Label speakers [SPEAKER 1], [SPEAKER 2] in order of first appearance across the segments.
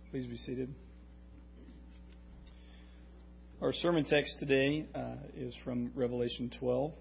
[SPEAKER 1] Please be seated. Our sermon text today is from Revelation 12.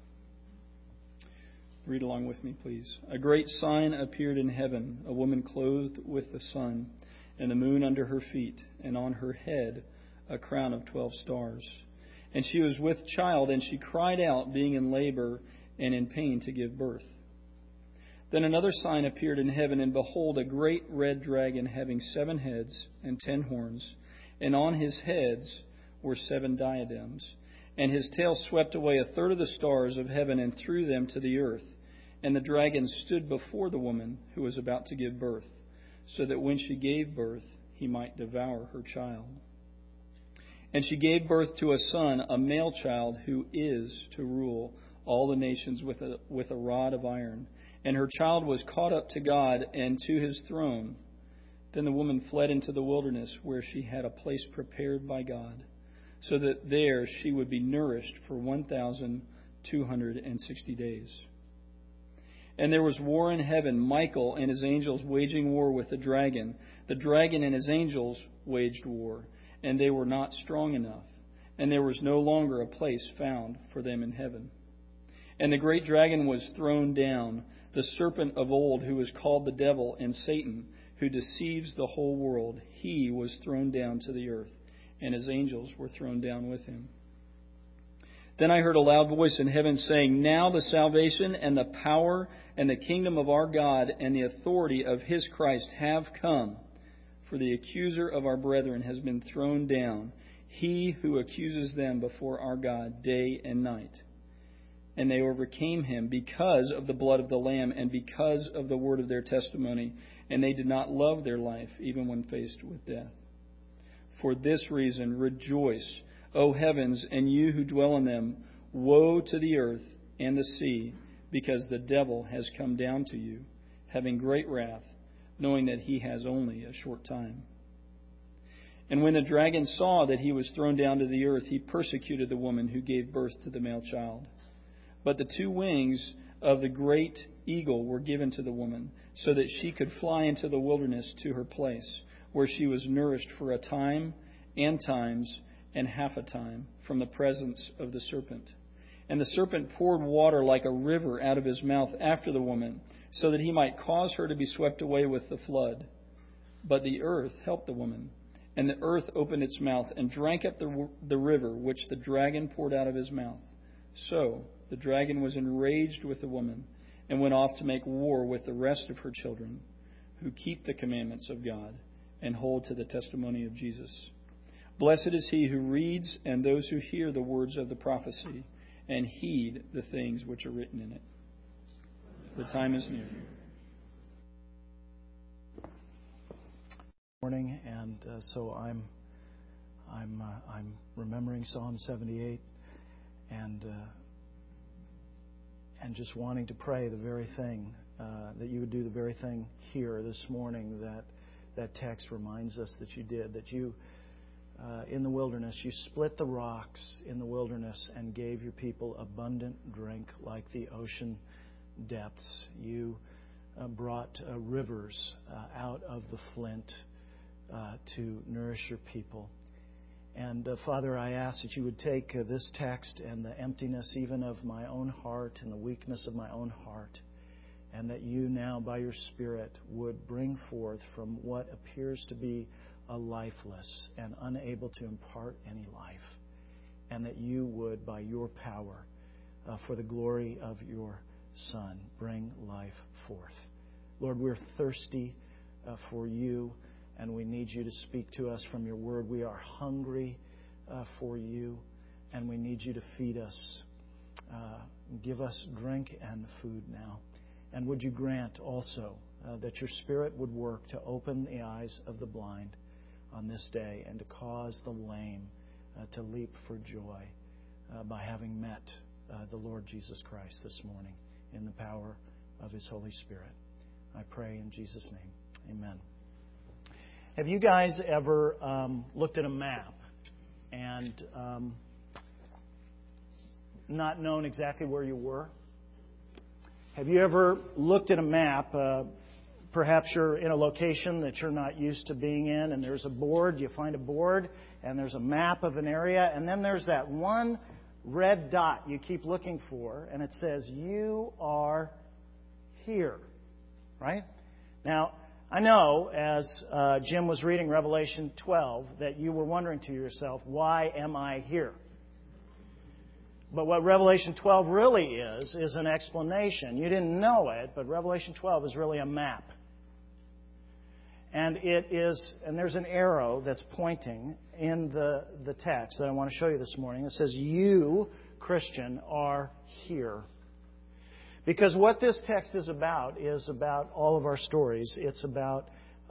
[SPEAKER 1] Read along with me, please. A great sign appeared in heaven, a woman clothed with the sun, and the moon under her feet, and on her head a crown of 12 stars. And she was with child, and she cried out, being in labor and in pain to give birth. Then another sign appeared in heaven, and behold, a great red dragon having 7 heads and 10 horns, and on his heads were 7 diadems. And his tail swept away a third of the stars of heaven and threw them to the earth. And the dragon stood before the woman who was about to give birth, so that when she gave birth, he might devour her child. And she gave birth to a son, a male child, who is to rule all the nations with a rod of iron. And her child was caught up to God and to his throne. Then the woman fled into the wilderness, where she had a place prepared by God, so that there she would be nourished for 1,260 days. And there was war in heaven, Michael and his angels waging war with the dragon. The dragon and his angels waged war, and they were not strong enough, and there was no longer a place found for them in heaven. And the great dragon was thrown down, the serpent of old, who is called the devil and Satan, who deceives the whole world. He was thrown down to the earth, and his angels were thrown down with him. Then I heard a loud voice in heaven saying, Now the salvation and the power and the kingdom of our God and the authority of his Christ have come. For the accuser of our brethren has been thrown down, he who accuses them before our God day and night. And they overcame him because of the blood of the Lamb and because of the word of their testimony. And they did not love their life, even when faced with death. For this reason, rejoice, O heavens, and you who dwell in them. Woe to the earth and the sea, because the devil has come down to you, having great wrath, knowing that he has only a short time. And when the dragon saw that he was thrown down to the earth, he persecuted the woman who gave birth to the male child. But the 2 wings of the great eagle were given to the woman, so that she could fly into the wilderness to her place, where she was nourished for a time and times and half a time from the presence of the serpent. And the serpent poured water like a river out of his mouth after the woman, so that he might cause her to be swept away with the flood. But the earth helped the woman, and the earth opened its mouth and drank up the river which the dragon poured out of his mouth. So the dragon was enraged with the woman and went off to make war with the rest of her children, who keep the commandments of God and hold to the testimony of Jesus. Blessed is he who reads and those who hear the words of the prophecy and heed the things which are written in it. The time is near.
[SPEAKER 2] Morning, and so I'm remembering Psalm 78, and just wanting to pray the very thing that you would do the very thing here this morning that text reminds us that you did, that you in the wilderness, you split the rocks in the wilderness and gave your people abundant drink like the ocean depths. You brought rivers out of the flint to nourish your people. And Father, I ask that you would take this text and the emptiness even of my own heart and the weakness of my own heart, and that you now, by your Spirit, would bring forth from what appears to be a lifeless and unable to impart any life, and that you would, by your power, for the glory of your Son, bring life forth. Lord, we're thirsty for you, and we need you to speak to us from your word. We are hungry for you, and we need you to feed us. Give us drink and food now. And would you grant also that your Spirit would work to open the eyes of the blind on this day and to cause the lame to leap for joy by having met the Lord Jesus Christ this morning in the power of His Holy Spirit. I pray in Jesus' name. Amen. Have you guys ever looked at a map and not known exactly where you were? Have you ever looked at a map, Perhaps you're in a location that you're not used to being in, and there's a board. You find a board, and there's a map of an area, and then there's that one red dot you keep looking for, and it says, "You are here." Right? Now, I know as Jim was reading Revelation 12 that you were wondering to yourself, why am I here? But what Revelation 12 really is an explanation. You didn't know it, but Revelation 12 is really a map. And there's an arrow that's pointing in the text that I want to show you this morning. It says, "You, Christian, are here." Because what this text is about all of our stories. It's about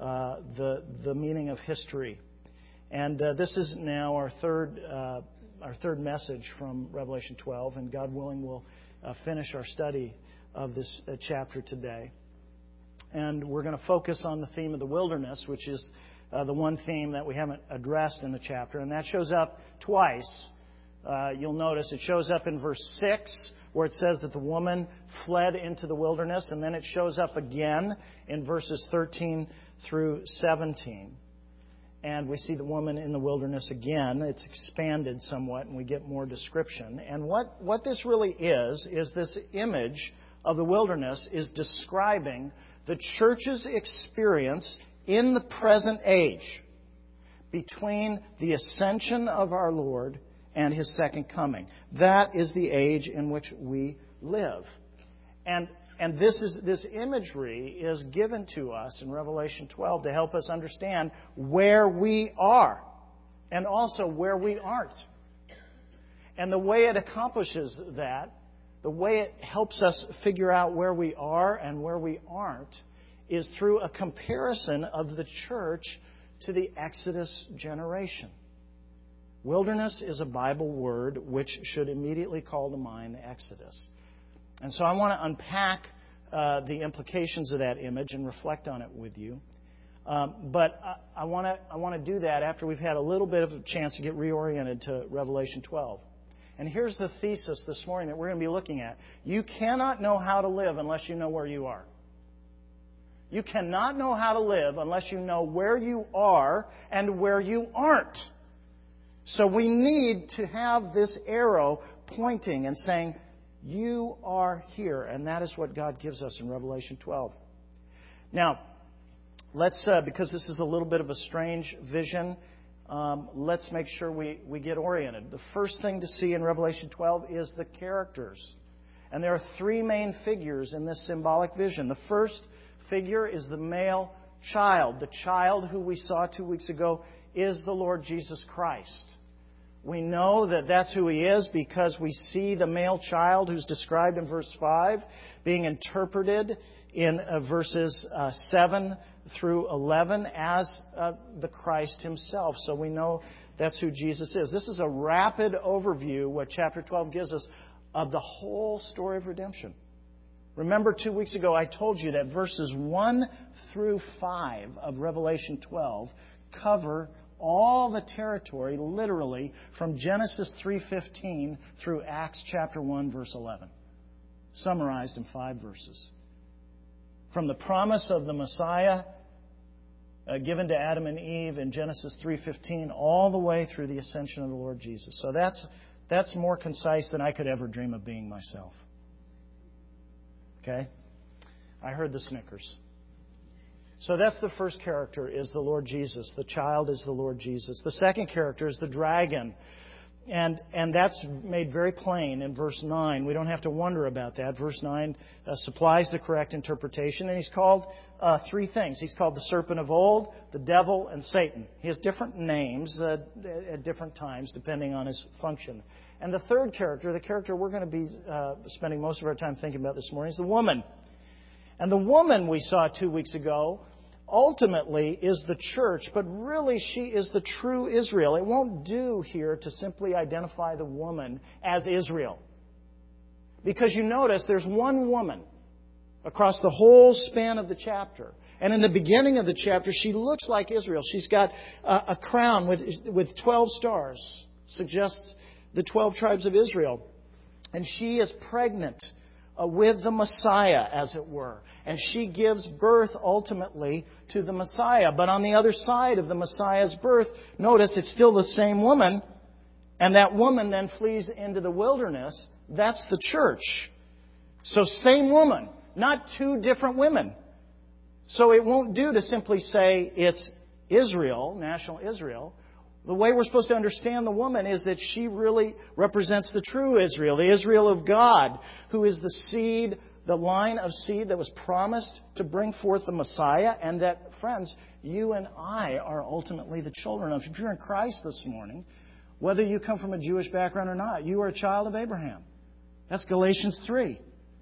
[SPEAKER 2] the meaning of history. And this is now our third message from Revelation 12. And God willing, we'll finish our study of this chapter today. And we're going to focus on the theme of the wilderness, which is the one theme that we haven't addressed in the chapter. And that shows up twice. You'll notice it shows up in verse 6, where it says that the woman fled into the wilderness. And then it shows up again in verses 13 through 17. And we see the woman in the wilderness again. It's expanded somewhat, and we get more description. And what this really is this image of the wilderness is describing the church's experience in the present age between the ascension of our Lord and His second coming. That is the age in which we live. And this imagery is given to us in Revelation 12 to help us understand where we are and also where we aren't. And the way it accomplishes that, the way it helps us figure out where we are and where we aren't, is through a comparison of the church to the Exodus generation. Wilderness is a Bible word which should immediately call to mind the Exodus. And so I want to unpack the implications of that image and reflect on it with you. But I want to do that after we've had a little bit of a chance to get reoriented to Revelation 12. And here's the thesis this morning that we're going to be looking at. You cannot know how to live unless you know where you are. You cannot know how to live unless you know where you are and where you aren't. So we need to have this arrow pointing and saying, "You are here." And that is what God gives us in Revelation 12. Now, let's, because this is a little bit of a strange vision, let's make sure we get oriented. The first thing to see in Revelation 12 is the characters. And there are three main figures in this symbolic vision. The first figure is the male child. The child who we saw 2 weeks ago is the Lord Jesus Christ. We know that that's who He is because we see the male child who's described in verse 5 being interpreted in verses 7 through 11 as the Christ Himself. So we know that's who Jesus is. This is a rapid overview, what chapter 12 gives us, of the whole story of redemption. Remember 2 weeks ago I told you that verses 1 through 5 of Revelation 12 cover all the territory, literally, from Genesis 3:15 through Acts chapter 1, verse 11. Summarized in 5 verses. From the promise of the Messiah given to Adam and Eve in Genesis 3:15 all the way through the ascension of the Lord Jesus. So that's more concise than I could ever dream of being myself. Okay? I heard the snickers. So that's the first character, is the Lord Jesus. The child is the Lord Jesus. The second character is the dragon. And that's made very plain in verse 9. We don't have to wonder about that. Verse 9 supplies the correct interpretation. And he's called three things. He's called the serpent of old, the devil, and Satan. He has different names at different times depending on his function. And the third character, the character we're going to be spending most of our time thinking about this morning, is the woman. And the woman we saw 2 weeks ago ultimately is the church, but really she is the true Israel. It won't do here to simply identify the woman as Israel. Because you notice there's one woman across the whole span of the chapter. And in the beginning of the chapter, she looks like Israel. She's got a crown with 12 stars, suggests the 12 tribes of Israel. And she is pregnant with the Messiah, as it were. And she gives birth ultimately to the Messiah. But on the other side of the Messiah's birth, notice it's still the same woman. And that woman then flees into the wilderness. That's the church. So same woman, not two different women. So it won't do to simply say it's Israel, national Israel. The way we're supposed to understand the woman is that she really represents the true Israel, the Israel of God, who is the seed, the line of seed that was promised to bring forth the Messiah, and that, friends, you and I are ultimately the children of. If you're in Christ this morning, whether you come from a Jewish background or not, you are a child of Abraham. That's Galatians 3.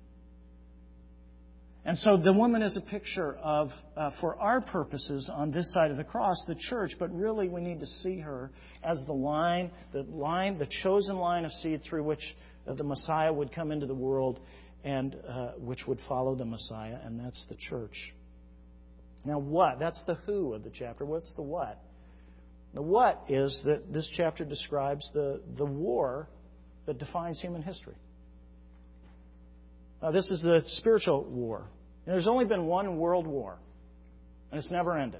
[SPEAKER 2] And so the woman is a picture of, for our purposes on this side of the cross, the church. But really we need to see her as the chosen line of seed through which the Messiah would come into the world and which would follow the Messiah. And that's the church. Now what? That's the who of the chapter. What's the what? The what is that this chapter describes the war that defines human history. This is the spiritual war. And there's only been one world war, and it's never ended.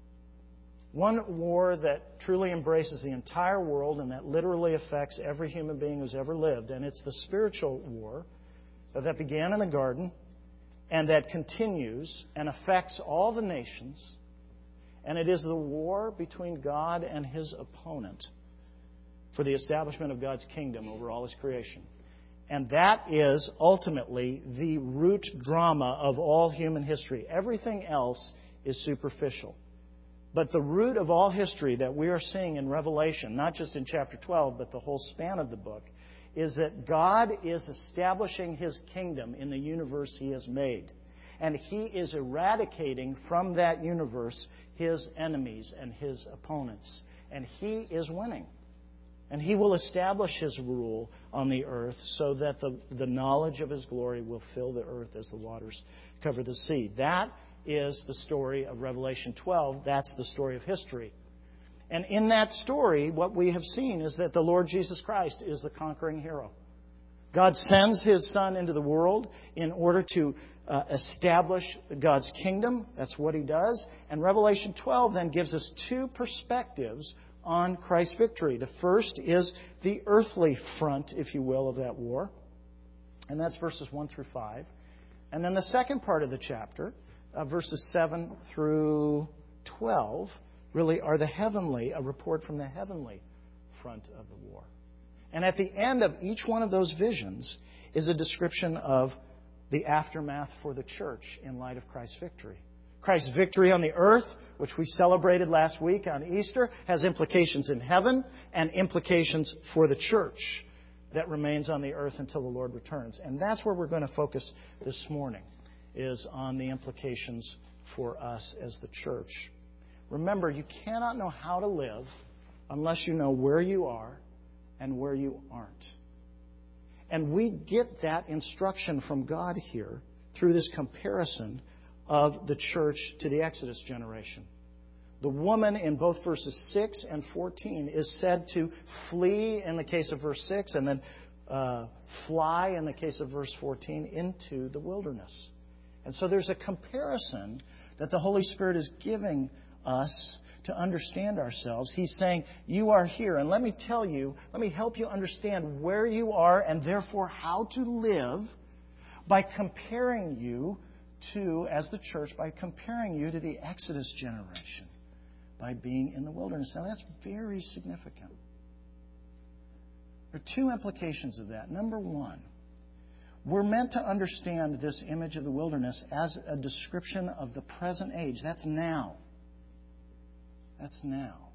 [SPEAKER 2] One war that truly embraces the entire world and that literally affects every human being who's ever lived. And it's the spiritual war that began in the garden and that continues and affects all the nations. And it is the war between God and His opponent for the establishment of God's kingdom over all His creation. And that is ultimately the root drama of all human history. Everything else is superficial. But the root of all history that we are seeing in Revelation, not just in chapter 12, but the whole span of the book, is that God is establishing His kingdom in the universe He has made. And He is eradicating from that universe His enemies and His opponents. And He is winning. And He will establish His rule on the earth so that the knowledge of His glory will fill the earth as the waters cover the sea. That is the story of Revelation 12. That's the story of history. And in that story, what we have seen is that the Lord Jesus Christ is the conquering hero. God sends His Son into the world in order to establish God's kingdom. That's what He does. And Revelation 12 then gives us two perspectives on Christ's victory. The first is the earthly front, if you will, of that war. And that's verses 1 through 5. And then the second part of the chapter, verses 7 through 12, really are a report from the heavenly front of the war. And at the end of each one of those visions is a description of the aftermath for the church in light of Christ's victory. Christ's victory on the earth, which we celebrated last week on Easter, has implications in heaven and implications for the church that remains on the earth until the Lord returns. And that's where we're going to focus this morning, is on the implications for us as the church. Remember, you cannot know how to live unless you know where you are and where you aren't. And we get that instruction from God here through this comparison of the church to the Exodus generation. The woman in both verses 6 and 14 is said to flee in the case of verse 6 and then fly in the case of verse 14 into the wilderness. And so there's a comparison that the Holy Spirit is giving us to understand ourselves. He's saying, you are here, and let me help you understand where you are and therefore how to live by comparing you to, as the church, by comparing you to the Exodus generation, by being in the wilderness. Now, that's very significant. There are two implications of that. Number one, we're meant to understand this image of the wilderness as a description of the present age. That's now. That's now.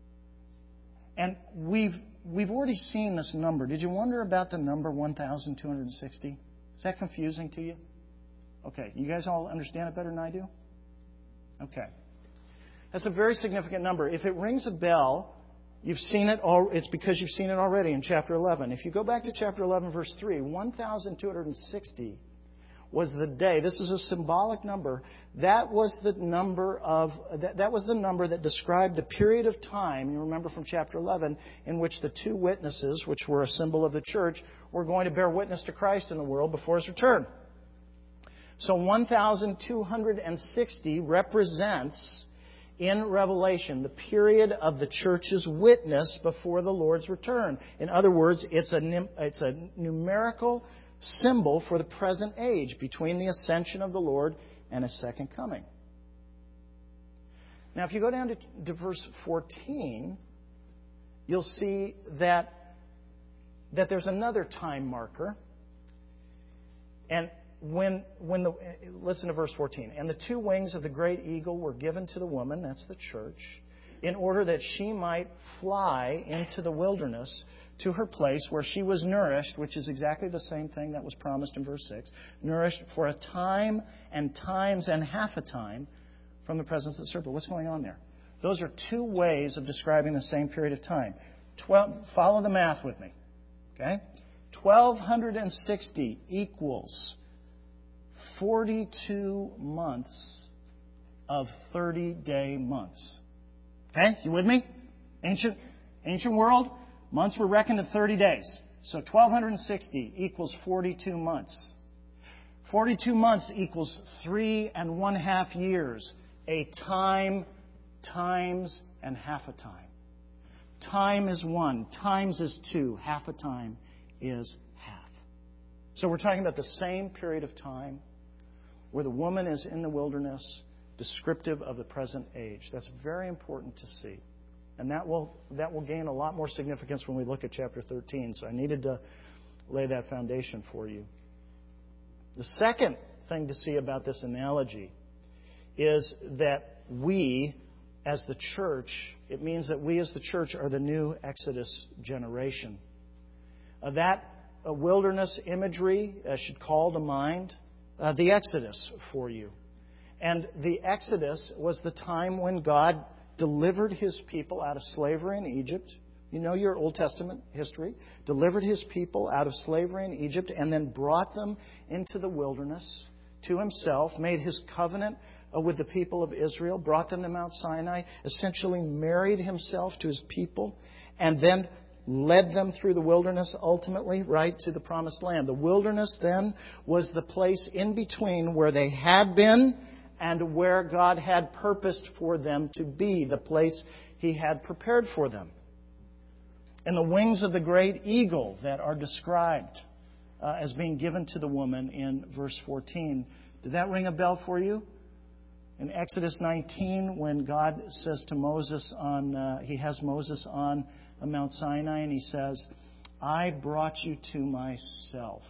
[SPEAKER 2] And we've already seen this number. Did you wonder about the number 1,260? Is that confusing to you? Okay, you guys all understand it better than I do? Okay. That's a very significant number. If it rings a bell, you've seen it it's because you've seen it already in chapter 11. If you go back to chapter 11, verse 3, 1,260 was the day. This is a symbolic number. That was the number that described the period of time, you remember from chapter 11, in which the two witnesses, which were a symbol of the church, were going to bear witness to Christ in the world before His return. So 1,260 represents, in Revelation, the period of the church's witness before the Lord's return. In other words, it's a numerical symbol for the present age between the ascension of the Lord and His second coming. Now, if you go down to verse 14, you'll see that there's another time marker. And listen to verse 14. And the two wings of the great eagle were given to the woman, that's the church, in order that she might fly into the wilderness to her place where she was nourished, which is exactly the same thing that was promised in verse 6, nourished for a time and times and half a time from the presence of the serpent. What's going on there? Those are two ways of describing the same period of time. Follow the math with me. Okay? 1,260 equals 42 months of 30-day months. Okay? You with me? Ancient world, months were reckoned in 30 days. So 1,260 equals 42 months. 42 months equals 3.5 years. A time times and half a time. Time is 1. Times is 2. Half a time is half. So we're talking about the same period of time where the woman is in the wilderness, descriptive of the present age. That's very important to see. And that will gain a lot more significance when we look at chapter 13. So I needed to lay that foundation for you. The second thing to see about this analogy is that we, as the church, it means that we as the church are the new Exodus generation. That wilderness imagery should call to mind the Exodus for you. And the Exodus was the time when God delivered His people out of slavery in Egypt. You know your Old Testament history. Delivered His people out of slavery in Egypt and then brought them into the wilderness to Himself, made His covenant with the people of Israel, brought them to Mount Sinai, essentially married Himself to His people, and then led them through the wilderness, ultimately, right to the Promised Land. The wilderness then was the place in between where they had been and where God had purposed for them to be, the place He had prepared for them. And the wings of the great eagle that are described as being given to the woman in verse 14, did that ring a bell for you? In Exodus 19, when God says to Moses He has Moses on Mount Sinai, and He says, I brought you to myself.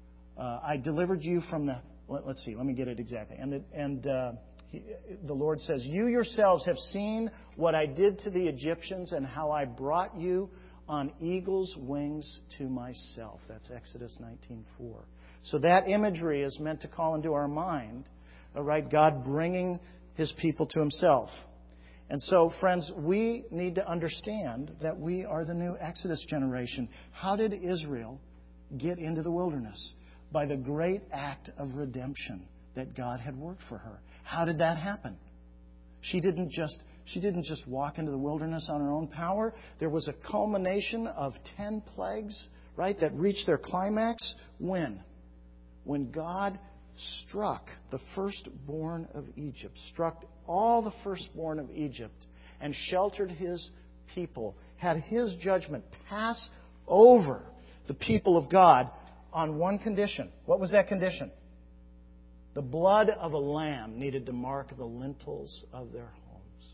[SPEAKER 2] I delivered you from the... Let's see, let me get it exactly. The Lord says, you yourselves have seen what I did to the Egyptians and how I brought you on eagle's wings to myself. That's Exodus 19:4. So that imagery is meant to call into our mind, all right, God bringing His people to Himself. And so, friends, we need to understand that we are the new Exodus generation. How did Israel get into the wilderness? By the great act of redemption that God had worked for her. How did that happen? She didn't just walk into the wilderness on her own power. There was a culmination of 10 plagues, right, that reached their climax. When God struck the firstborn of Egypt, struck all the firstborn of Egypt, and sheltered His people, had His judgment pass over the people of God on one condition. What was that condition? The blood of a lamb needed to mark the lintels of their homes.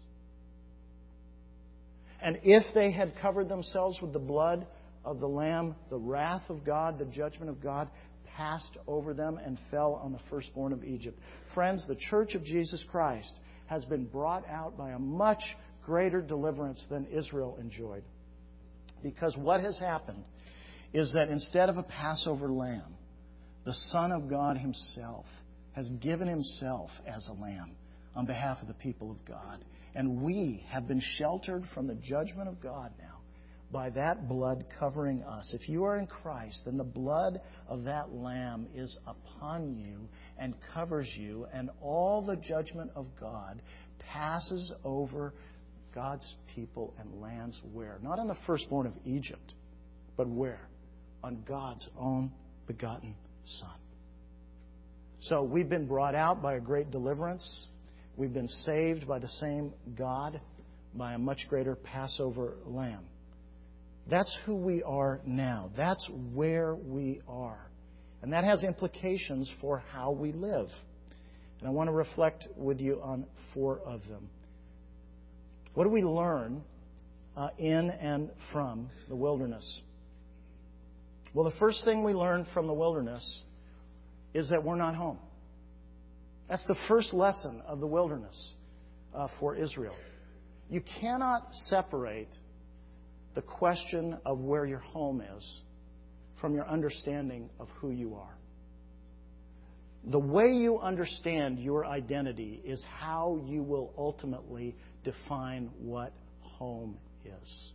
[SPEAKER 2] And if they had covered themselves with the blood of the lamb, the wrath of God, the judgment of God, passed over them and fell on the firstborn of Egypt. Friends, the Church of Jesus Christ has been brought out by a much greater deliverance than Israel enjoyed. Because what has happened is that instead of a Passover lamb, the Son of God Himself has given Himself as a lamb on behalf of the people of God. And we have been sheltered from the judgment of God now by that blood covering us. If you are in Christ, then the blood of that Lamb is upon you and covers you, and all the judgment of God passes over God's people and lands where? Not on the firstborn of Egypt, but where? On God's own begotten Son. So we've been brought out by a great deliverance. We've been saved by the same God, by a much greater Passover lamb. That's who we are now. That's where we are. And that has implications for how we live. And I want to reflect with you on 4 of them. What do we learn in and from the wilderness? Well, the first thing we learn from the wilderness is that we're not home. That's the first lesson of the wilderness for Israel. You cannot separate the question of where your home is from your understanding of who you are. The way you understand your identity is how you will ultimately define what home is.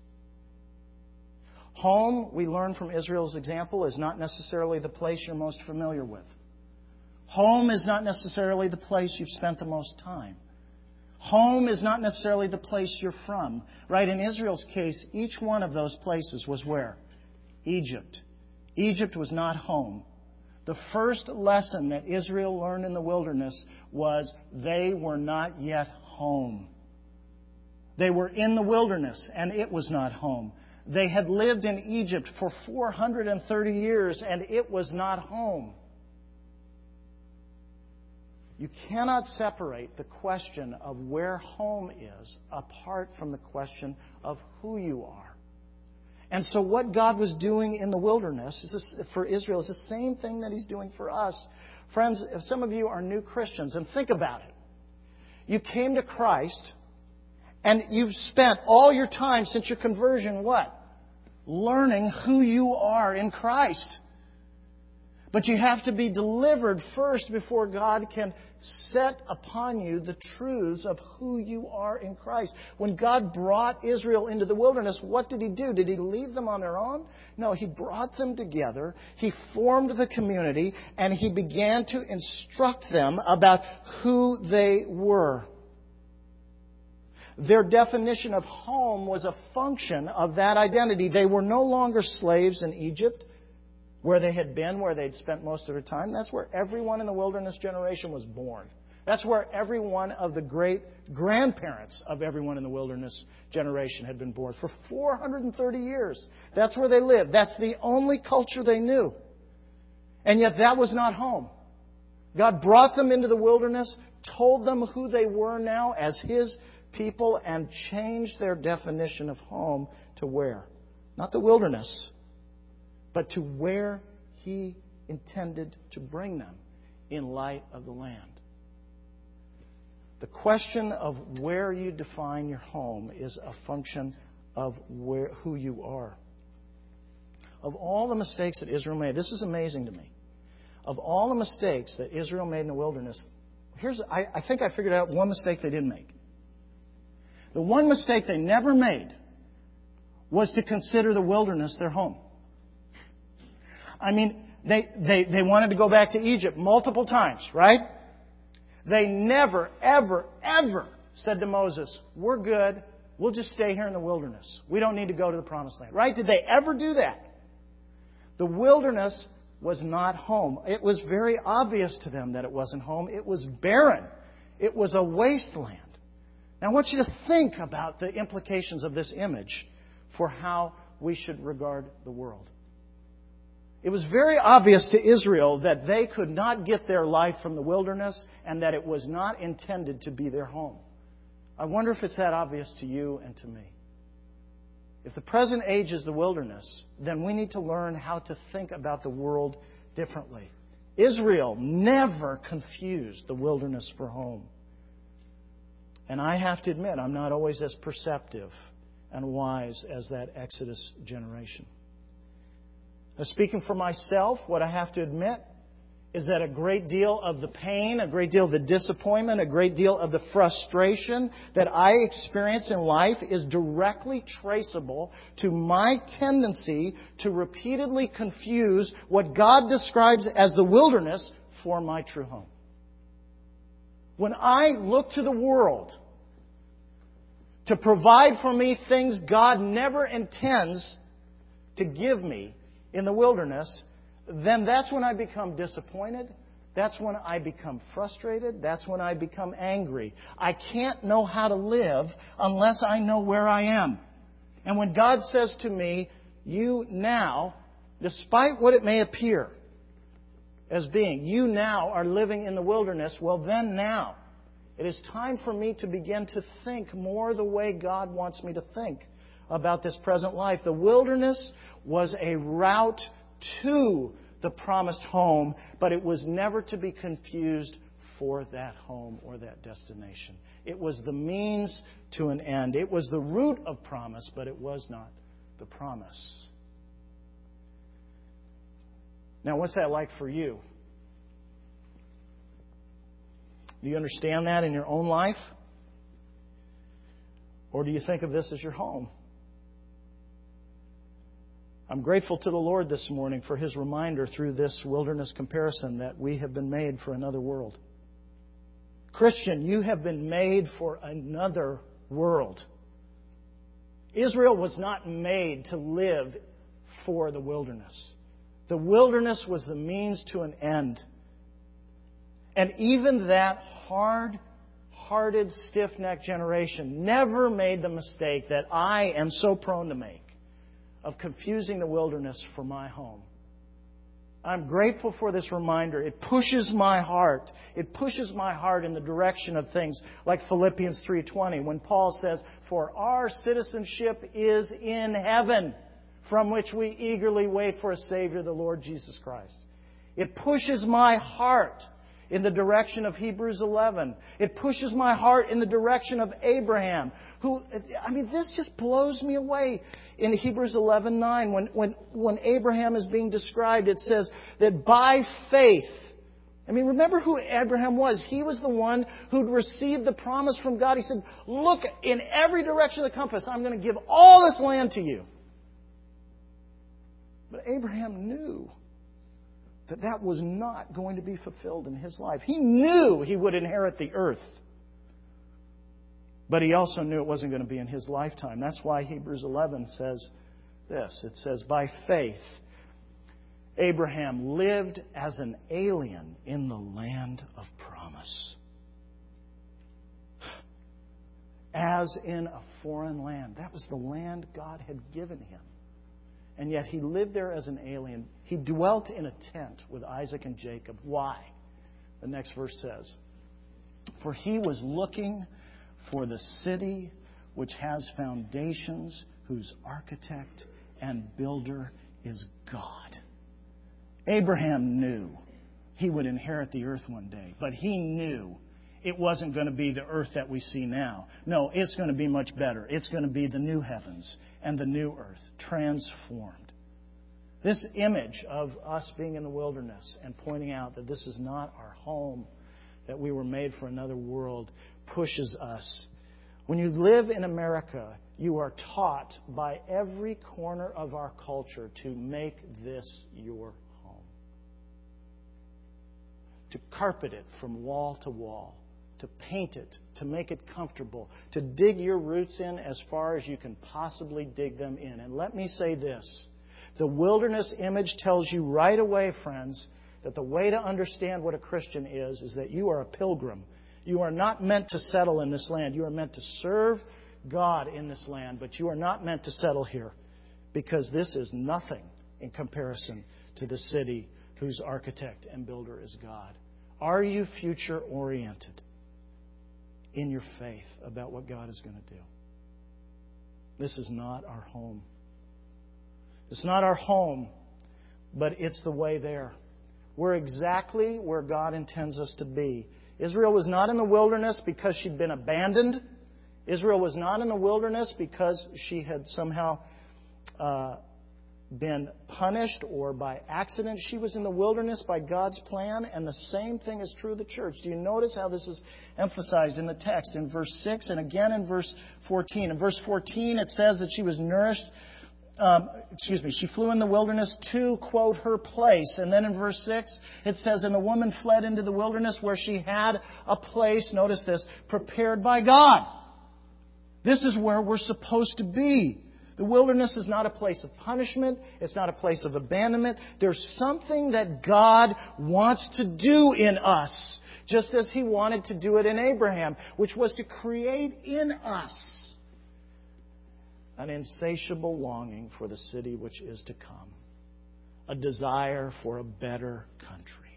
[SPEAKER 2] Home, we learn from Israel's example, is not necessarily the place you're most familiar with. Home is not necessarily the place you've spent the most time. Home is not necessarily the place you're from. Right? In Israel's case, each one of those places was where? Egypt. Egypt was not home. The first lesson that Israel learned in the wilderness was they were not yet home. They were in the wilderness, and it was not home. They had lived in Egypt for 430 years, and it was not home. You cannot separate the question of where home is apart from the question of who you are. And so what God was doing in the wilderness for Israel is the same thing that He's doing for us. Friends, if some of you are new Christians, and think about it. You came to Christ, and you've spent all your time since your conversion, what? Learning who you are in Christ. But you have to be delivered first before God can set upon you the truths of who you are in Christ. When God brought Israel into the wilderness, what did He do? Did He leave them on their own? No, He brought them together. He formed the community, and He began to instruct them about who they were. Their definition of home was a function of that identity. They were no longer slaves in Egypt, where they had been, where they'd spent most of their time. That's where everyone in the wilderness generation was born. That's where every one of the great grandparents of everyone in the wilderness generation had been born. For 430 years, that's where they lived. That's the only culture they knew. And yet that was not home. God brought them into the wilderness, told them who they were now as His people, and changed their definition of home to where? Not the wilderness, but to where He intended to bring them in light of the land. The question of where you define your home is a function of who you are. Of all the mistakes that Israel made, this is amazing to me. Of all the mistakes that Israel made in the wilderness, I think I figured out one mistake they didn't make. The one mistake they never made was to consider the wilderness their home. I mean, they wanted to go back to Egypt multiple times, right? They never, ever, ever said to Moses, "We're good. We'll just stay here in the wilderness. We don't need to go to the Promised Land." Right? Did they ever do that? The wilderness was not home. It was very obvious to them that it wasn't home. It was barren. It was a wasteland. Now, I want you to think about the implications of this image for how we should regard the world. It was very obvious to Israel that they could not get their life from the wilderness and that it was not intended to be their home. I wonder if it's that obvious to you and to me. If the present age is the wilderness, then we need to learn how to think about the world differently. Israel never confused the wilderness for home. And I have to admit, I'm not always as perceptive and wise as that Exodus generation. Now, speaking for myself, what I have to admit is that a great deal of the pain, a great deal of the disappointment, a great deal of the frustration that I experience in life is directly traceable to my tendency to repeatedly confuse what God describes as the wilderness for my true home. When I look to the world to provide for me things God never intends to give me in the wilderness, then that's when I become disappointed. That's when I become frustrated. That's when I become angry. I can't know how to live unless I know where I am. And when God says to me, you now, despite what it may appear as being, you now are living in the wilderness, well then now, it is time for me to begin to think more the way God wants me to think about this present life. The wilderness was a route to the promised home, but it was never to be confused for that home or that destination. It was the means to an end. It was the root of promise, but it was not the promise. Now, what's that like for you? Do you understand that in your own life? Or do you think of this as your home? I'm grateful to the Lord this morning for His reminder through this wilderness comparison that we have been made for another world. Christian, you have been made for another world. Israel was not made to live for the wilderness. The wilderness was the means to an end. And even that hard-hearted, stiff-necked generation never made the mistake that I am so prone to make of confusing the wilderness for my home. I'm grateful for this reminder. It pushes my heart. It pushes my heart in the direction of things like Philippians 3:20, when Paul says, "For our citizenship is in heaven, from which we eagerly wait for a Savior, the Lord Jesus Christ." It pushes my heart in the direction of Hebrews 11. It pushes my heart in the direction of Abraham, this just blows me away. In Hebrews 11:9, when Abraham is being described, it says that by faith, remember who Abraham was. He was the one who'd received the promise from God. He said, look, in every direction of the compass, I'm going to give all this land to you. But Abraham knew that was not going to be fulfilled in his life. He knew he would inherit the earth. But he also knew it wasn't going to be in his lifetime. That's why Hebrews 11 says this. It says, by faith, Abraham lived as an alien in the land of promise. As in a foreign land. That was the land God had given him. And yet he lived there as an alien. He dwelt in a tent with Isaac and Jacob. Why? The next verse says, for he was looking for the city which has foundations, whose architect and builder is God. Abraham knew he would inherit the earth one day, but he knew it wasn't going to be the earth that we see now. No, it's going to be much better. It's going to be the new heavens and the new earth, transformed. This image of us being in the wilderness and pointing out that this is not our home, that we were made for another world, pushes us. When you live in America, you are taught by every corner of our culture to make this your home. To carpet it from wall to wall. To paint it. To make it comfortable. To dig your roots in as far as you can possibly dig them in. And let me say this. The wilderness image tells you right away, friends, that the way to understand what a Christian is that you are a pilgrim. You are not meant to settle in this land. You are meant to serve God in this land, but you are not meant to settle here, because this is nothing in comparison to the city whose architect and builder is God. Are you future-oriented in your faith about what God is going to do? This is not our home. It's not our home, but it's the way there. We're exactly where God intends us to be. Israel was not in the wilderness because she'd been abandoned. Israel was not in the wilderness because she had somehow been punished or by accident. She was in the wilderness by God's plan, and the same thing is true of the church. Do you notice how this is emphasized in the text in verse 6 and again in verse 14? In verse 14 it says that she was nourished. She flew in the wilderness to, quote, her place. And then in verse 6, it says, and the woman fled into the wilderness where she had a place, notice this, prepared by God. This is where we're supposed to be. The wilderness is not a place of punishment. It's not a place of abandonment. There's something that God wants to do in us, just as He wanted to do it in Abraham, which was to create in us an insatiable longing for the city which is to come, a desire for a better country.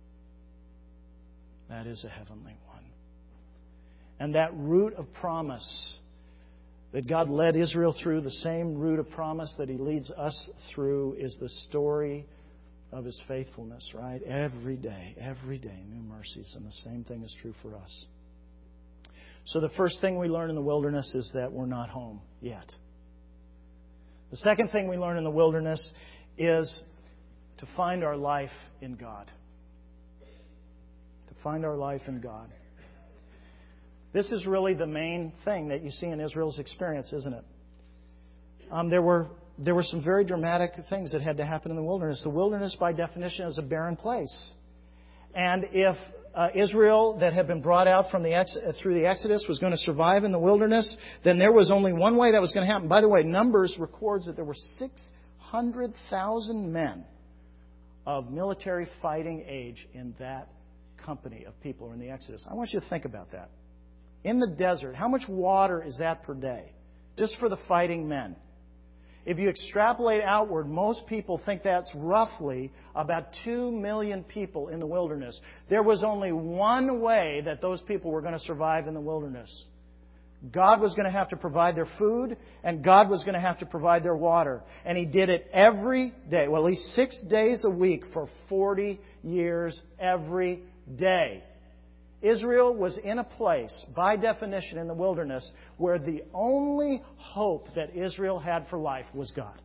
[SPEAKER 2] That is a heavenly one. And that route of promise that God led Israel through, the same route of promise that He leads us through, is the story of His faithfulness, right? Every day, new mercies. And the same thing is true for us. So the first thing we learn in the wilderness is that we're not home yet. The second thing we learn in the wilderness is to find our life in God. To find our life in God. This is really the main thing that you see in Israel's experience, isn't it? There were some very dramatic things that had to happen in the wilderness. The wilderness, by definition, is a barren place. And if Israel, that had been brought out through the Exodus, was going to survive in the wilderness, then there was only one way that was going to happen. By the way, Numbers records that there were 600,000 men of military fighting age in that company of people in the Exodus. I want you to think about that. In the desert, how much water is that per day? Just for the fighting men. If you extrapolate outward, most people think that's roughly about 2 million people in the wilderness. There was only one way that those people were going to survive in the wilderness. God was going to have to provide their food, and God was going to have to provide their water. And He did it every day, well, at least 6 days a week for 40 years every day. Israel was in a place, by definition, in the wilderness, where the only hope that Israel had for life was God.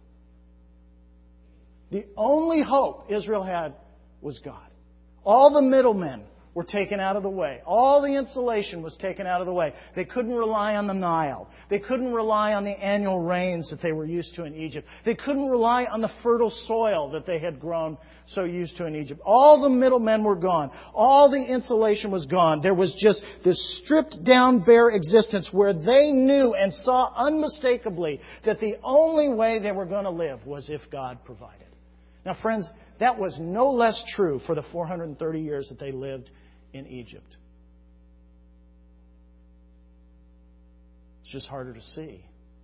[SPEAKER 2] The only hope Israel had was God. All the middlemen were taken out of the way. All the insulation was taken out of the way. They couldn't rely on the Nile. They couldn't rely on the annual rains that they were used to in Egypt. They couldn't rely on the fertile soil that they had grown so used to in Egypt. All the middlemen were gone. All the insulation was gone. There was just this stripped down, bare existence where they knew and saw unmistakably that the only way they were going to live was if God provided. Now, friends, that was no less true for the 430 years that they lived in Egypt. It's just harder to see.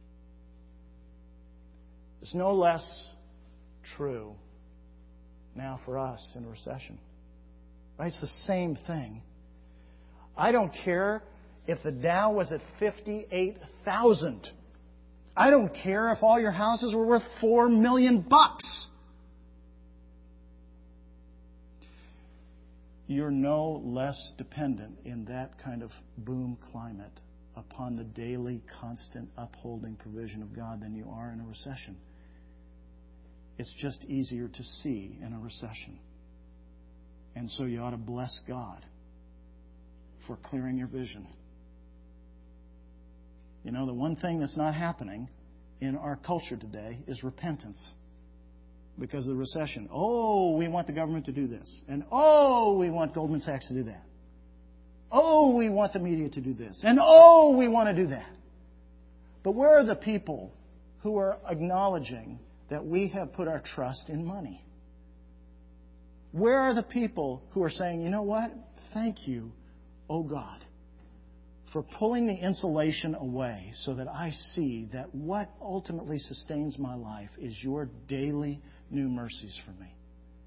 [SPEAKER 2] It's no less true now for us in a recession. Right? It's the same thing. I don't care if the Dow was at 58,000. I don't care if all your houses were worth $4 million. You're no less dependent in that kind of boom climate upon the daily, constant upholding provision of God than you are in a recession. It's just easier to see in a recession. And so you ought to bless God for clearing your vision. You know, the one thing that's not happening in our culture today is repentance. Because of the recession. Oh, we want the government to do this. And oh, we want Goldman Sachs to do that. Oh, we want the media to do this. And oh, we want to do that. But where are the people who are acknowledging that we have put our trust in money? Where are the people who are saying, you know what? Thank you, oh God, for pulling the insulation away so that I see that what ultimately sustains my life is your daily new mercies for me.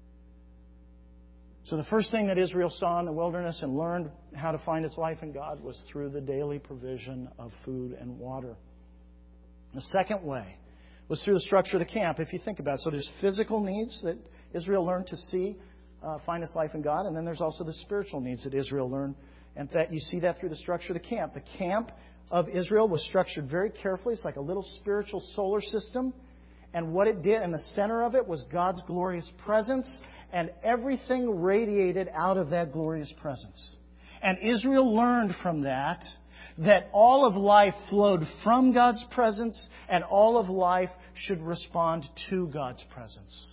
[SPEAKER 2] So the first thing that Israel saw in the wilderness and learned how to find its life in God was through the daily provision of food and water. The second way was through the structure of the camp, if you think about it. So there's physical needs that Israel learned to see, find its life in God, and then there's also the spiritual needs that Israel learned. And that you see that through the structure of the camp. The camp of Israel was structured very carefully. It's like a little spiritual solar system. And what it did in the center of it was God's glorious presence. And everything radiated out of that glorious presence. And Israel learned from that all of life flowed from God's presence and all of life should respond to God's presence.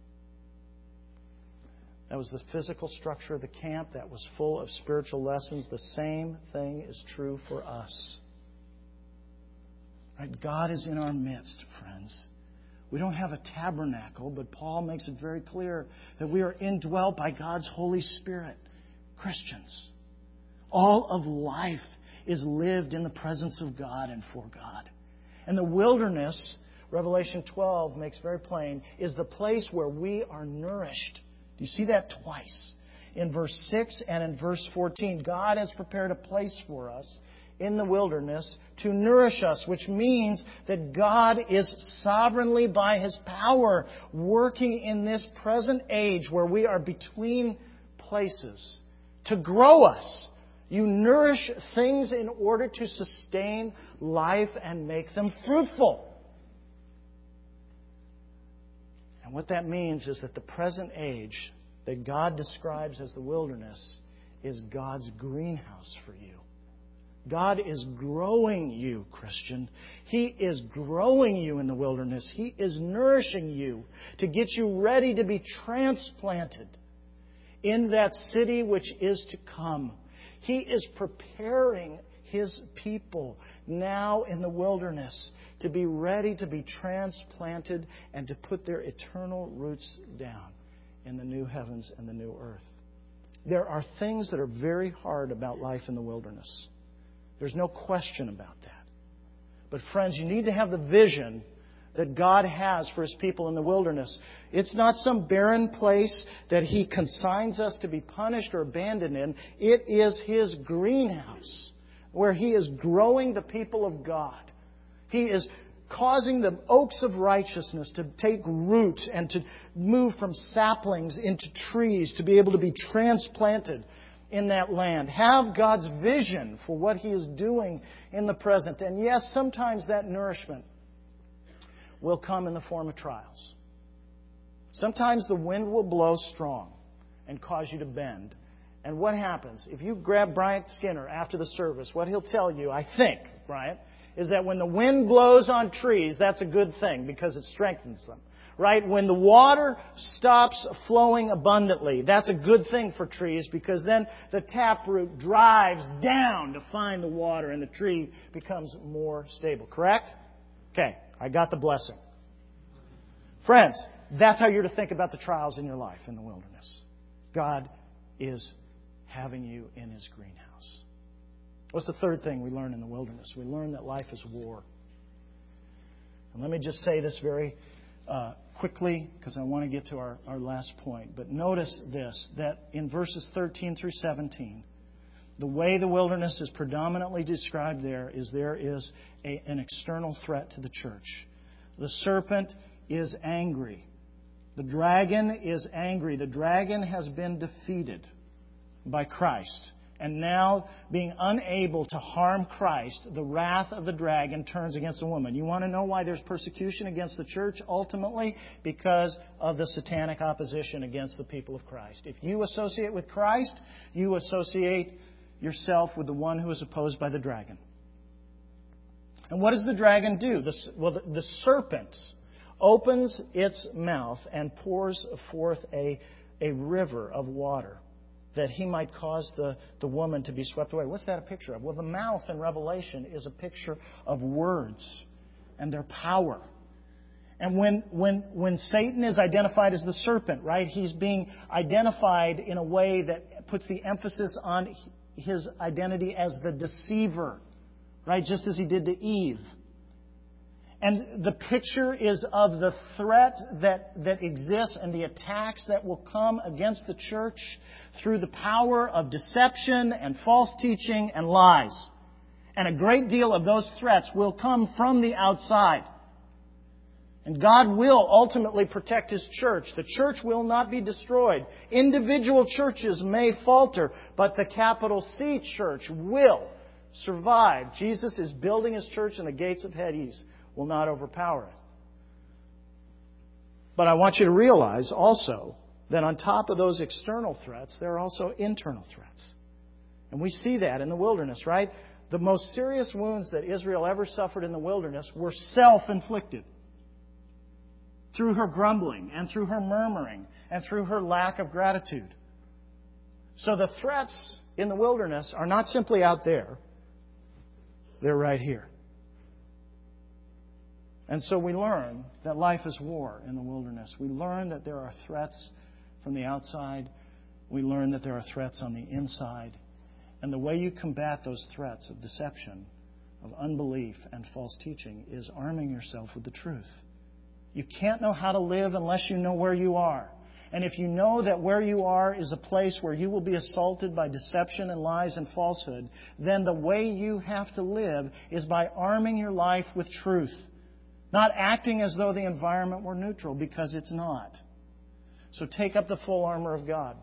[SPEAKER 2] That was the physical structure of the camp that was full of spiritual lessons. The same thing is true for us. Right? God is in our midst, friends. We don't have a tabernacle, but Paul makes it very clear that we are indwelt by God's Holy Spirit. Christians. All of life is lived in the presence of God and for God. And the wilderness, Revelation 12 makes very plain, is the place where we are nourished. Do you see that twice? In verse 6 and in verse 14, God has prepared a place for us in the wilderness to nourish us, which means that God is sovereignly by His power working in this present age where we are between places to grow us. You nourish things in order to sustain life and make them fruitful. And what that means is that the present age that God describes as the wilderness is God's greenhouse for you. God is growing you, Christian. He is growing you in the wilderness. He is nourishing you to get you ready to be transplanted in that city which is to come. He is preparing His people now in the wilderness to be ready to be transplanted and to put their eternal roots down in the new heavens and the new earth. There are things that are very hard about life in the wilderness. There's no question about that. But friends, you need to have the vision that God has for His people in the wilderness. It's not some barren place that He consigns us to be punished or abandoned in. It is His greenhouse where He is growing the people of God. He is causing the oaks of righteousness to take root and to move from saplings into trees, to be able to be transplanted in that land. Have God's vision for what He is doing in the present. And yes, sometimes that nourishment will come in the form of trials. Sometimes the wind will blow strong and cause you to bend. And what happens? If you grab Bryant Skinner after the service, what he'll tell you, I think, Bryant, is that when the wind blows on trees, that's a good thing because it strengthens them. Right? When the water stops flowing abundantly, that's a good thing for trees because then the taproot drives down to find the water and the tree becomes more stable. Correct? Okay, I got the blessing. Friends, that's how you're to think about the trials in your life in the wilderness. God is having you in His greenhouse. What's the third thing we learn in the wilderness? We learn that life is war. And let me just say this very quickly because I want to get to our last point. But notice this, that in verses 13 through 17, the way the wilderness is predominantly described there is an external threat to the church. The serpent is angry. The dragon is angry. The dragon has been defeated by Christ. And now, being unable to harm Christ, the wrath of the dragon turns against the woman. You want to know why there's persecution against the church? Ultimately, because of the satanic opposition against the people of Christ. If you associate with Christ, you associate yourself with the one who is opposed by the dragon. And what does the dragon do? The serpent opens its mouth and pours forth a river of water that he might cause the woman to be swept away. What's that a picture of? Well, the mouth in Revelation is a picture of words and their power. And when Satan is identified as the serpent, right, he's being identified in a way that puts the emphasis on his identity as the deceiver, right, just as he did to Eve. And the picture is of the threat that exists and the attacks that will come against the church through the power of deception and false teaching and lies. And a great deal of those threats will come from the outside. And God will ultimately protect His church. The church will not be destroyed. Individual churches may falter, but the capital C church will survive. Jesus is building His church, and the gates of Hades will not overpower it. But I want you to realize also that on top of those external threats, there are also internal threats. And we see that in the wilderness, right? The most serious wounds that Israel ever suffered in the wilderness were self-inflicted. Through her grumbling and through her murmuring and through her lack of gratitude. So the threats in the wilderness are not simply out there. They're right here. And so we learn that life is war in the wilderness. We learn that there are threats from the outside. We learn that there are threats on the inside. And the way you combat those threats of deception, of unbelief and false teaching is arming yourself with the truth. You can't know how to live unless you know where you are. And if you know that where you are is a place where you will be assaulted by deception and lies and falsehood, then the way you have to live is by arming your life with truth. Not acting as though the environment were neutral, because it's not. So take up the full armor of God.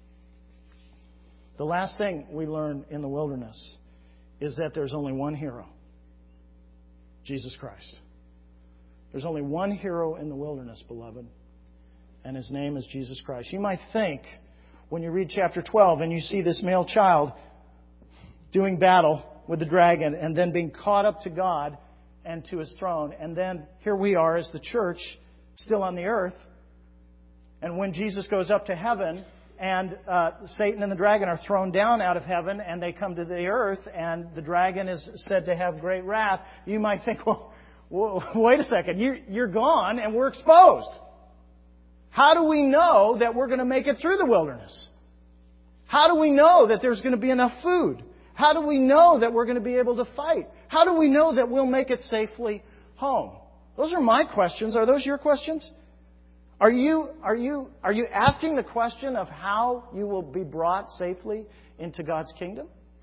[SPEAKER 2] The last thing we learn in the wilderness is that there's only one hero. Jesus Christ. There's only one hero in the wilderness, beloved, and His name is Jesus Christ. You might think, when you read chapter 12 and you see this male child doing battle with the dragon and then being caught up to God and to His throne, and then here we are as the church, still on the earth, and when Jesus goes up to heaven, and Satan and the dragon are thrown down out of heaven, and they come to the earth, and the dragon is said to have great wrath, you might think, well, wait a second, you're gone and we're exposed. How do we know that we're going to make it through the wilderness? How do we know that there's going to be enough food? How do we know that we're going to be able to fight? How do we know that we'll make it safely home? Those are my questions. Are those your questions? Are you asking the question of how you will be brought safely into God's kingdom?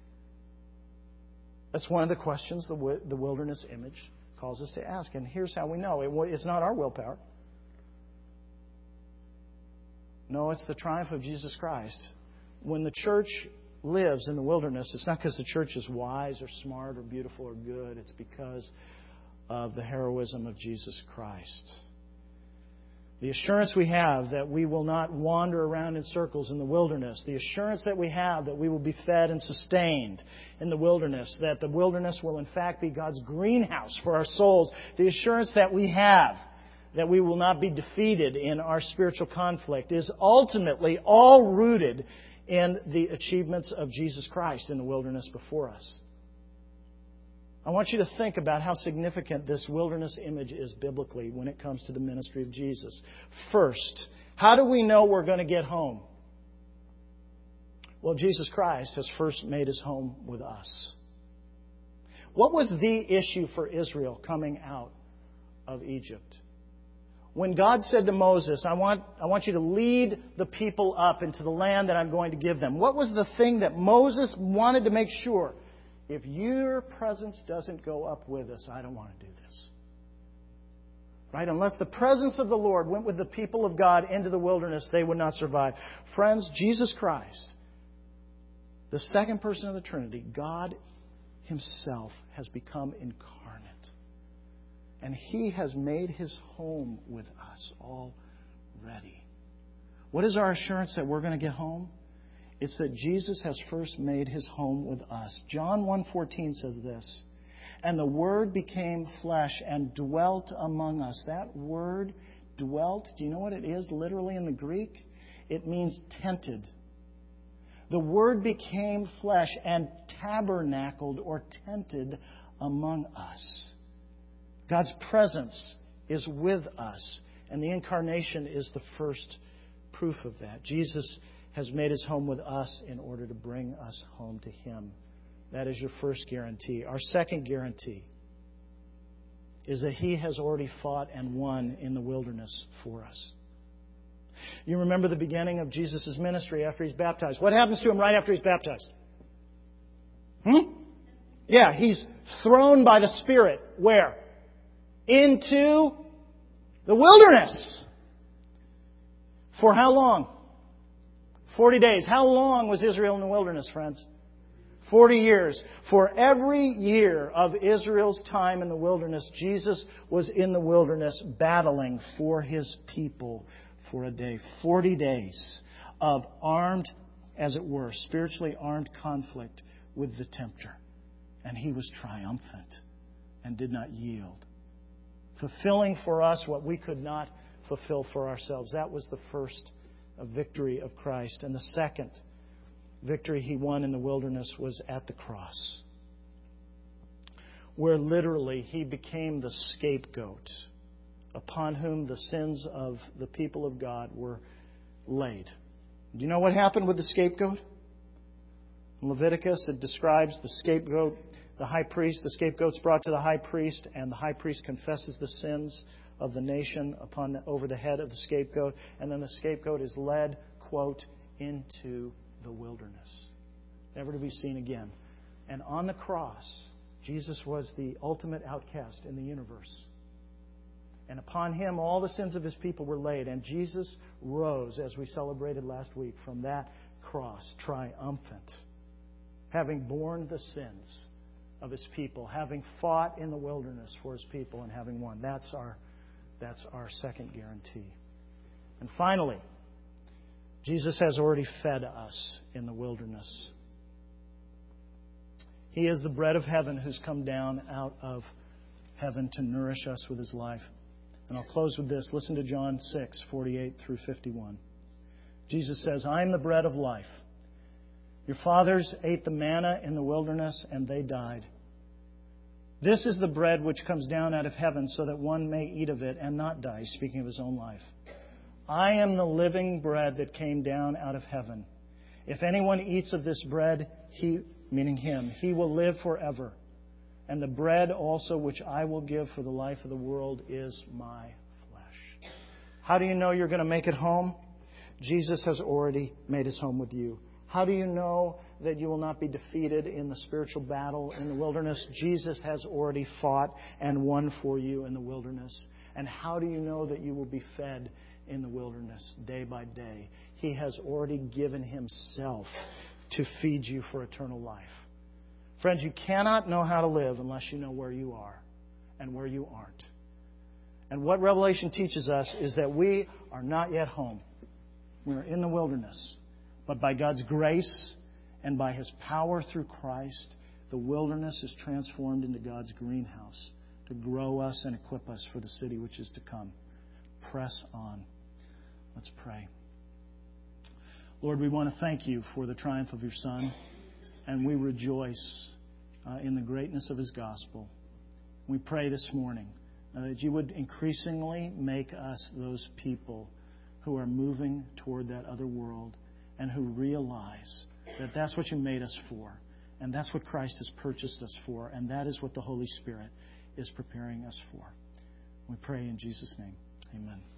[SPEAKER 2] That's one of the questions the wilderness image calls us to ask. And here's how we know. It's not our willpower. No, it's the triumph of Jesus Christ. When the church lives in the wilderness, it's not because the church is wise or smart or beautiful or good. It's because of the heroism of Jesus Christ. The assurance we have that we will not wander around in circles in the wilderness. The assurance that we have that we will be fed and sustained in the wilderness. That the wilderness will in fact be God's greenhouse for our souls. The assurance that we have that we will not be defeated in our spiritual conflict is ultimately all rooted in the achievements of Jesus Christ in the wilderness before us. I want you to think about how significant this wilderness image is biblically when it comes to the ministry of Jesus. First, how do we know we're going to get home? Well, Jesus Christ has first made His home with us. What was the issue for Israel coming out of Egypt? When God said to Moses, I want you to lead the people up into the land that I'm going to give them. What was the thing that Moses wanted to make sure? If your presence doesn't go up with us, I don't want to do this. Right? Unless the presence of the Lord went with the people of God into the wilderness, they would not survive. Friends, Jesus Christ, the second person of the Trinity, God Himself, has become incarnate. And He has made His home with us already. What is our assurance that we're going to get home? It's that Jesus has first made His home with us. John 1:14 says this, and the Word became flesh and dwelt among us. That word, dwelt, do you know what it is literally in the Greek? It means tented. The Word became flesh and tabernacled or tented among us. God's presence is with us, and the incarnation is the first proof of that. Jesus has made His home with us in order to bring us home to Him. That is your first guarantee. Our second guarantee is that He has already fought and won in the wilderness for us. You remember the beginning of Jesus' ministry after He's baptized. What happens to Him right after He's baptized? Yeah, He's thrown by the Spirit. Where? Into the wilderness. For how long? 40 days. How long was Israel in the wilderness, friends? 40 years. For every year of Israel's time in the wilderness, Jesus was in the wilderness battling for His people for a day. 40 days of armed, as it were, spiritually armed conflict with the tempter. And He was triumphant and did not yield. Fulfilling for us what we could not fulfill for ourselves. That was the first victory of Christ. And the second victory He won in the wilderness was at the cross. where literally He became the scapegoat upon whom the sins of the people of God were laid. Do you know what happened with the scapegoat? In Leviticus, it describes the scapegoat, the high priest. The scapegoat's brought to the high priest, and the high priest confesses the sins of the nation over the head of the scapegoat. And then the scapegoat is led, quote, into the wilderness, never to be seen again. And on the cross, Jesus was the ultimate outcast in the universe. And upon Him, all the sins of His people were laid. And Jesus rose, as we celebrated last week, from that cross, triumphant, having borne the sins of His people, having fought in the wilderness for His people, and having won. That's our second guarantee. And finally, Jesus has already fed us in the wilderness. He is the bread of heaven who's come down out of heaven to nourish us with His life. And I'll close with this. Listen to John 6:48 through 51. Jesus says, "I am the bread of life. Your fathers ate the manna in the wilderness, and they died. This is the bread which comes down out of heaven, so that one may eat of it and not die," speaking of His own life. "I am the living bread that came down out of heaven. If anyone eats of this bread, he," meaning Him, "he will live forever. And the bread also which I will give for the life of the world is my flesh." How do you know you're going to make it home? Jesus has already made His home with you. How do you know that you will not be defeated in the spiritual battle in the wilderness? Jesus has already fought and won for you in the wilderness. And how do you know that you will be fed in the wilderness day by day? He has already given Himself to feed you for eternal life. Friends, you cannot know how to live unless you know where you are and where you aren't. And what Revelation teaches us is that we are not yet home. We're in the wilderness. But by God's grace and by His power through Christ, the wilderness is transformed into God's greenhouse to grow us and equip us for the city which is to come. Press on. Let's pray. Lord, we want to thank You for the triumph of Your Son, and we rejoice in the greatness of His gospel. We pray this morning that You would increasingly make us those people who are moving toward that other world and who realize that that's what You made us for, and that's what Christ has purchased us for, and that is what the Holy Spirit is preparing us for. We pray in Jesus' name. Amen.